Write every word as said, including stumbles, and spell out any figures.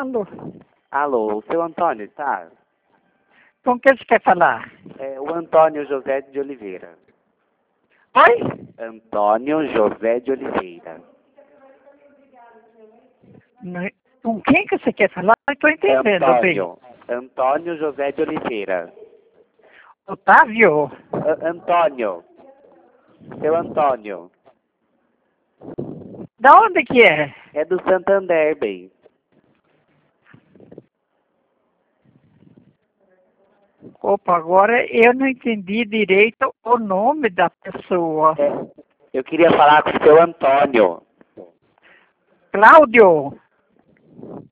Alô? Alô, o seu Antônio, tá? Com quem você quer falar? É o Antônio José de Oliveira. Oi? Antônio José de Oliveira. Não- Com quem que você quer falar? Não estou entendendo, bem. Antônio. Antônio José de Oliveira. Otávio? A- Antônio. Seu Antônio. Da onde que é? É do Santander, bem. Opa, agora eu não entendi direito o nome da pessoa. É, eu queria falar com o seu Antônio. Cláudio?